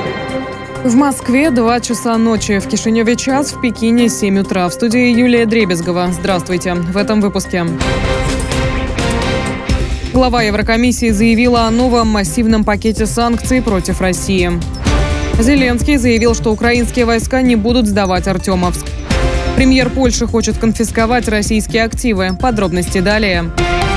В Москве 2 часа ночи, в Кишиневе час, в Пекине 7 утра. В студии Юлия Дребезгова. Здравствуйте. В этом выпуске. Глава Еврокомиссии заявила о новом массивном пакете санкций против России. Зеленский заявил, что украинские войска не будут сдавать Артемовск. Премьер Польши хочет конфисковать российские активы. Подробности далее.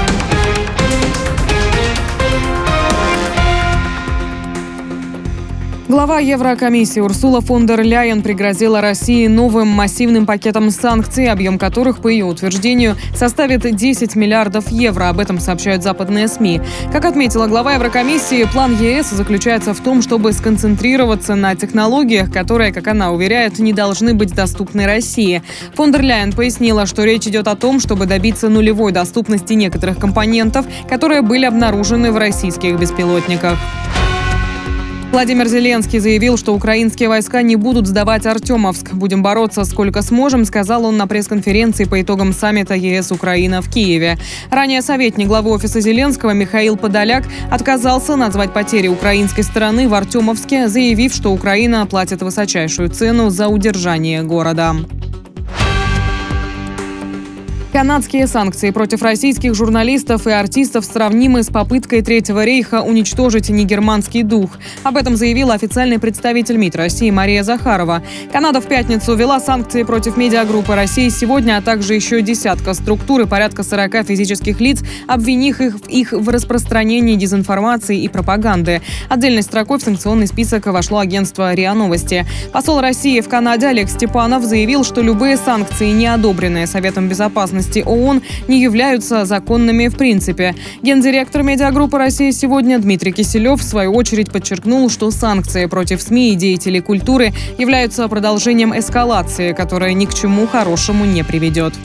Глава Еврокомиссии Урсула фон дер Ляйен пригрозила России новым массивным пакетом санкций, объем которых, по ее утверждению, составит 10 миллиардов евро. Об этом сообщают западные СМИ. Как отметила глава Еврокомиссии, план ЕС заключается в том, чтобы сконцентрироваться на технологиях, которые, как она уверяет, не должны быть доступны России. Фон дер Ляйен пояснила, что речь идет о том, чтобы добиться нулевой доступности некоторых компонентов, которые были обнаружены в российских беспилотниках. Владимир Зеленский заявил, что украинские войска не будут сдавать Артемовск. «Будем бороться сколько сможем», сказал он на пресс-конференции по итогам саммита ЕС-Украина в Киеве. Ранее советник главы офиса Зеленского Михаил Подоляк отказался назвать потери украинской стороны в Артемовске, заявив, что Украина платит высочайшую цену за удержание города. Канадские санкции против российских журналистов и артистов сравнимы с попыткой Третьего рейха уничтожить негерманский дух. Об этом заявила официальный представитель МИД России Мария Захарова. Канада в пятницу ввела санкции против медиагруппы России сегодня, а также еще десятка структур и порядка 40 физических лиц, обвинив их в распространении дезинформации и пропаганды. Отдельной строкой в санкционный список вошло агентство РИА Новости. Посол России в Канаде Олег Степанов заявил, что любые санкции, не одобренные Советом Безопасности ООН, не являются законными в принципе. Гендиректор медиагруппы России сегодня Дмитрий Киселев в свою очередь подчеркнул, что санкции против СМИ и деятелей культуры являются продолжением эскалации, которая ни к чему хорошему не приведет.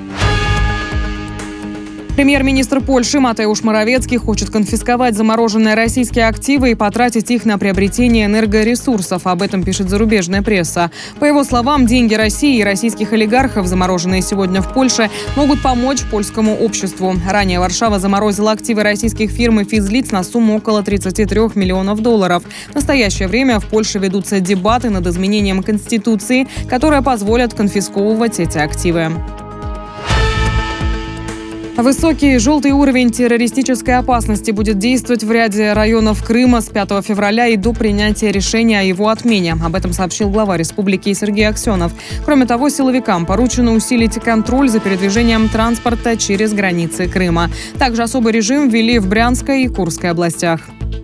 Премьер-министр Польши Матеуш Моровецкий хочет конфисковать замороженные российские активы и потратить их на приобретение энергоресурсов. Об этом пишет зарубежная пресса. По его словам, деньги России и российских олигархов, замороженные сегодня в Польше, могут помочь польскому обществу. Ранее Варшава заморозила активы российских фирм и физлиц на сумму около 33 миллионов долларов. В настоящее время в Польше ведутся дебаты над изменением Конституции, которые позволят конфисковывать эти активы. Высокий желтый уровень террористической опасности будет действовать в ряде районов Крыма с 5 февраля и до принятия решения о его отмене. Об этом сообщил глава республики Сергей Аксенов. Кроме того, силовикам поручено усилить контроль за передвижением транспорта через границы Крыма. Также особый режим ввели в Брянской и Курской областях.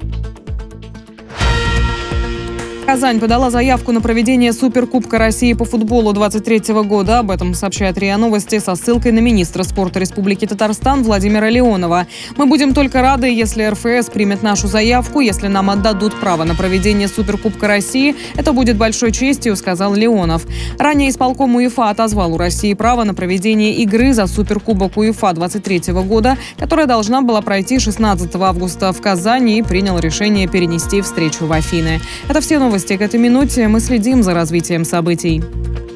Казань подала заявку на проведение Суперкубка России по футболу 2023 года. Об этом сообщает РИА Новости со ссылкой на министра спорта Республики Татарстан Владимира Леонова. «Мы будем только рады, если РФС примет нашу заявку, если нам отдадут право на проведение Суперкубка России. Это будет большой честью», сказал Леонов. Ранее исполком УЕФА отозвал у России право на проведение игры за Суперкубок УЕФА 2023 года, которая должна была пройти 16 августа в Казани, и принял решение перенести встречу в Афины. Это все новости к этой минуте. Мы следим за развитием событий.